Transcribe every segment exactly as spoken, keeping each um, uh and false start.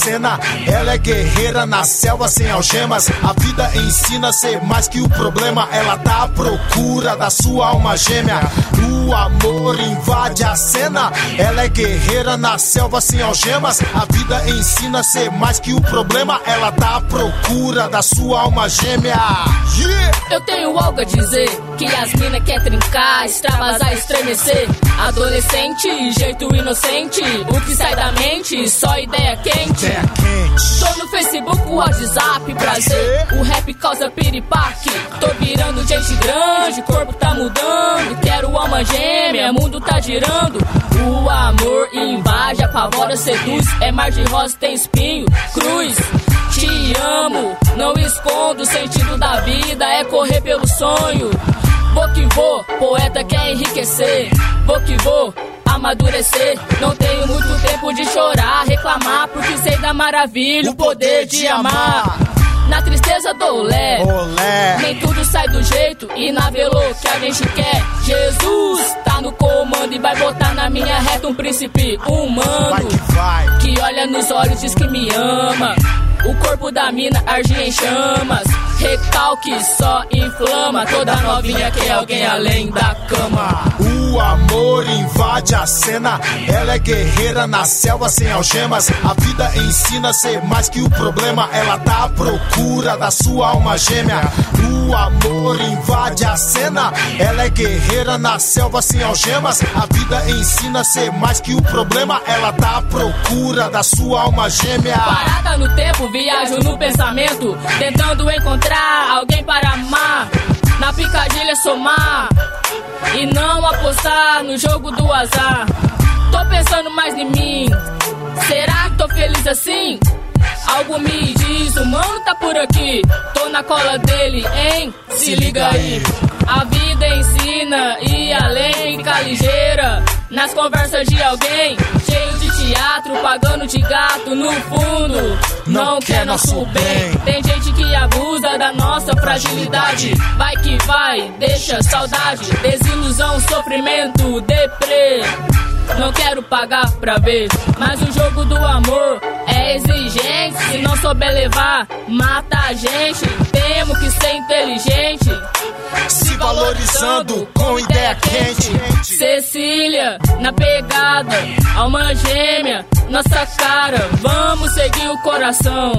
cena. Ela é guerreira na selva sem algemas. A vida ensina a ser mais que o problema. Ela tá à procura da sua alma gêmea. O amor invade a cena. Ela é guerreira na selva sem algemas. A vida ensina a ser mais que o problema. Ela tá à procura da sua alma gêmea. Yeah! Eu tenho algo a dizer, que as mina quer trincar, extravasar, estremecer. Adolescente, jeito inocente, o que sai da mente, só ideia quente. Ideia quente. Tô no Facebook, WhatsApp, prazer. O rap causa piripaque. Tô virando gente grande, corpo tá mudando. Quero alma gêmea, mundo tá girando. O amor invade, apavora, seduz. É mar de rosa, tem espinho, cruz. Te amo, não escondo. O sentido da vida é correr pelo sonho. Vou que vou, poeta quer enriquecer. Vou que vou, amadurecer. Não tenho muito tempo de chorar, reclamar, porque sei da maravilha, o poder de amar. Na tristeza do olé, olé. Nem tudo sai do jeito e na velô que a gente quer. Jesus tá no comando e vai botar na minha reta um príncipe humano. Vai que vai. Que olha nos olhos, diz que me ama. O corpo da mina arde em chamas. Recalque só inflama. Toda novinha quer alguém além da cama. O amor invade a cena. Ela é guerreira na selva sem algemas. A vida ensina a ser mais que o problema. Ela tá à procura da sua alma gêmea. O amor invade a cena. Ela é guerreira na selva sem algemas. A vida ensina a ser mais que o problema. Ela tá à procura da sua alma gêmea. Parada no tempo, viajo no pensamento, tentando encontrar alguém para amar. Na picadilha somar e não apostar no jogo do azar. Tô pensando mais em mim. Será que tô feliz assim? Algo me diz, o mano tá por aqui. Tô na cola dele, hein? Se liga aí. A vida ensina e além, fica ligeira nas conversas de alguém. Cheio de teatro, pagando de gato. No fundo, não, não quer nosso bem. Tem gente que abusa da nossa fragilidade. Vai que vai, deixa saudade, desilusão, sofrimento, deprê. Não quero pagar pra ver, mas o jogo do amor é exigente. Se não souber levar, mata a gente. Temos que ser inteligente, se valorizando com ideia quente. Cecília, na pegada, alma gêmea, nossa cara. Vamos seguir o coração.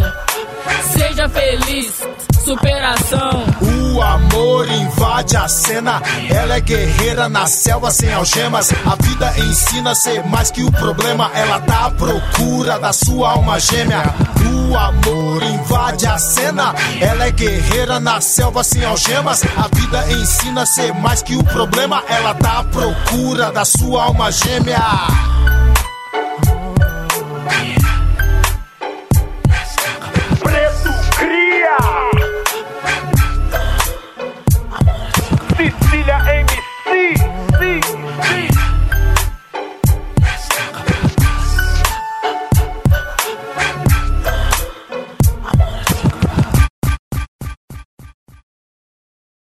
Seja feliz, superação. O amor invade a cena. Ela é guerreira na selva sem algemas. A vida ensina a ser mais que o problema. Ela tá à procura da sua alma gêmea. O amor invade a cena. Ela é guerreira na selva sem algemas. A vida ensina a ser mais que o problema. Ela tá à procura da sua alma gêmea.